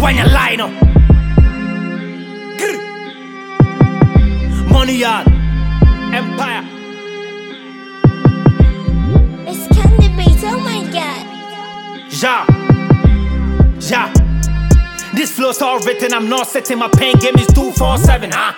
When you line up, Money Yard, Empire. It's Candy Beats, oh my god. Ja. This flow's all written, I'm not setting my pen game is 247, huh?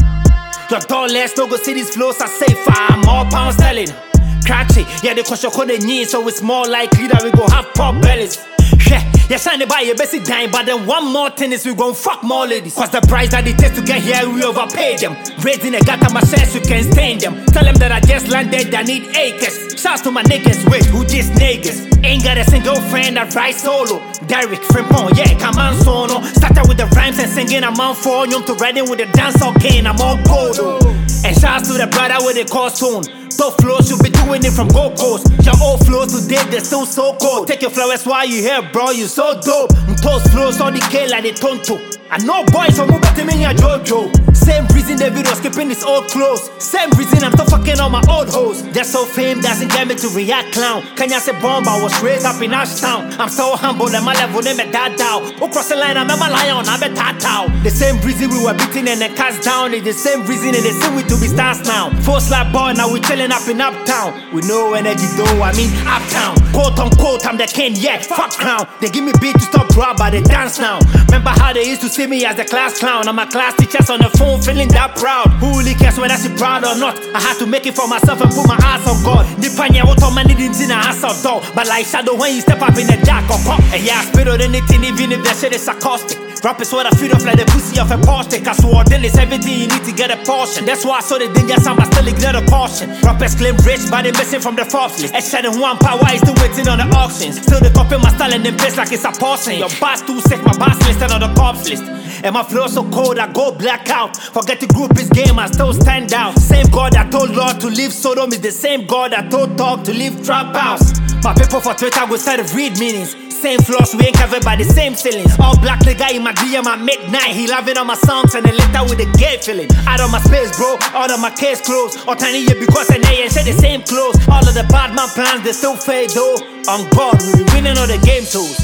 Your dollars no go see these flows, I say fire, more pound sterling. Catchy, yeah, the question couldn't need, so it's more likely that we go have pop bellies. Yeah, shine by your basic dime, but then one more thing is we gon' fuck more ladies. Cause the price that it takes to get here, we overpaid them. Raising a gata my sense, you can stain them. Tell them that I just landed, I need acres. Shouts to my niggas, wait, who just niggas? Ain't got a single friend that ride solo. Derek, Frimpon, yeah, come on, sono. Started with the rhymes and singing, I'm on phone. Young to riding with the dance, okay, I'm on polo. And shouts to the brother with the costume. Those flows, you be doing it from Gold Coast. Your old flows today, they're still so cold. Take your flowers while you here, bro, you so dope. Those flows on the K like they tonto. I know boys from Mubati Minya Jojo. Same reason the video skipping his old clothes. Same reason I'm still fucking on my old hoes. They're so fame doesn't get me to react clown. Kanya say bomb, I was raised up in Ashtown. I'm so humble and my level name is that down. Who cross the line, I'm a lion, I'm a tatao. The same reason we were beating and then cast down. It's the same reason and they say we to be stars now. Four slap boy, now we chilling up in Uptown. With no energy though, I mean Uptown. Quote unquote, I'm the king, yeah, fuck clown. They give me beat to stop rap, but they dance now. Remember how they used to see me as the class clown. I'm a class teachers on the phone feeling that proud. Who really cares whether she proud or not? I had to make it for myself and put my ass on God. Nipanya what all my needs in a ass or dog. But like shadow when you step up in the dark or pop. And yeah, I spit on anything even if that shit is sarcastic. Rap is what I feed off like the pussy of a Porsche. I swore then it's everything you need to get a portion. That's why I saw the danger sound but still ignore the caution. Rappers claim rich but they missing from the Forbes list. And shedding one power is still waiting on the auctions. Still they copy my style and then place like it's a portion. Your bar's too sick, my bar's listed on the corpse list. And my flow so cold, I go black out. Forget the group is game, I still stand out. Same God that told Lord to leave Sodom is the same God that told Dog to leave Trap House. My people for Twitter will start to read meanings. Same floors, we ain't covered by the same ceilings. All black nigga in my DM at midnight. He loving on my songs and then later with the gay feeling. Out of my space, bro, out of my case closed. Or tiny year because they ain't share the same clothes. All of the bad man plans, they still fade though. On God, we be winning all the game shows.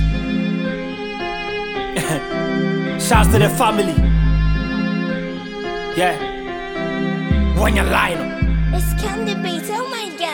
Shouts to the family. Yeah. When you line up. It's Candy Beats, oh my god.